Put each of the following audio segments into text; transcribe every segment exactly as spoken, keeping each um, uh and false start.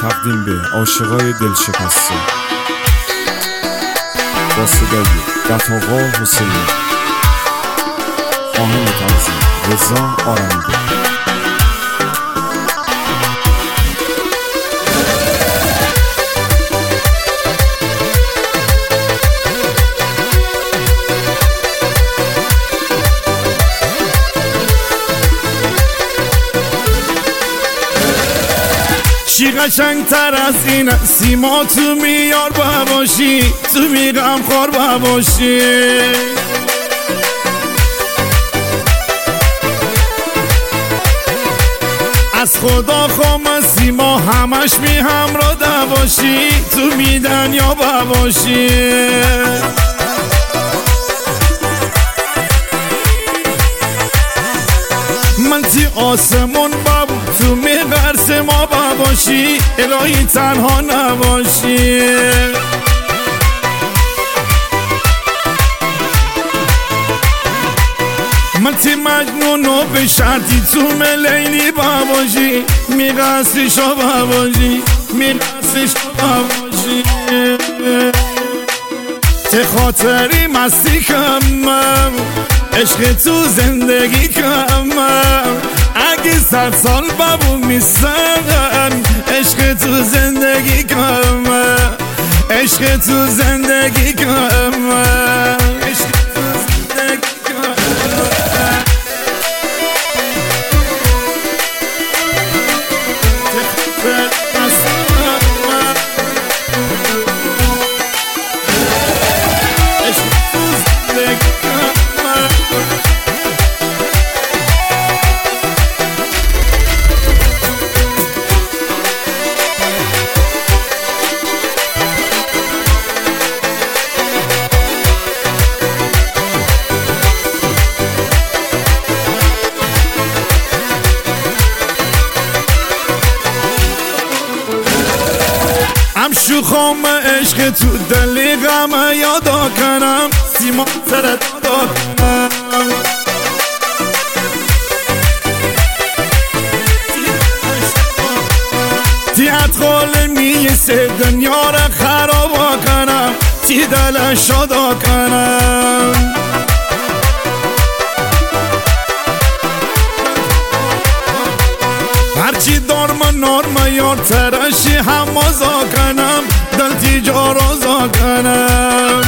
تقدیم به عاشقای دلشکسته با صدای گتاقا حسینی، آهنگ تنظیم رضا آرمیده. چی قشنگ تر از این سیما تو میار بباشی، تو میگم خور بباشی. از خدا خوام سیما همش می همراه باشی، تو میدن یا بباشی. من تی آسمون بابو تو می غرس ما باشی، الهی تنها نباشی. من تی مجنونو به شرطی تو ملیلی باشی، می غرسش باشی، می غرسش باشی. چه خاطری مستی کمم، عشق تو زندگی کمم. اگه صد سال بابو میسن، عشق تو زندگی کمم، عشق تو زندگی کمم، عشق تو زندگی کمم. ام شوخام عشق تو دلی غم یادا کنم، سیما سرت دادا کنم. تی ادخال میسه دنیا را خراب کنم، تی دل شادا کنم. هرچی دارم نارم یار ترشی هم آزا کنم، دل تیجار آزا کنم.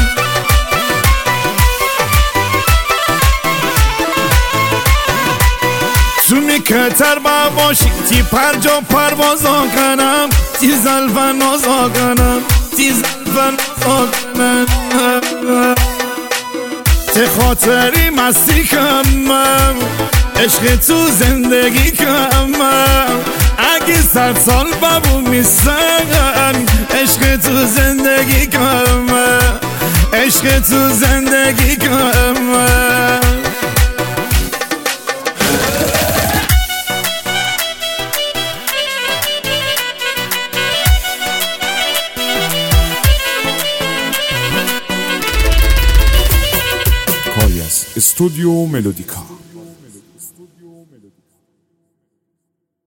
تو می کتر باشی، تی پر جا پروازا کنم، تی زلفن آزا کنم، تی زلفن آزا کنم. تی خاطری مستی کمم، عشق تو زندگی کمم. اگه صد سال بابو میسن، عشق تو زندگی کمم، عشق تو زندگی کمم. کاری از استودیو ملودیکا.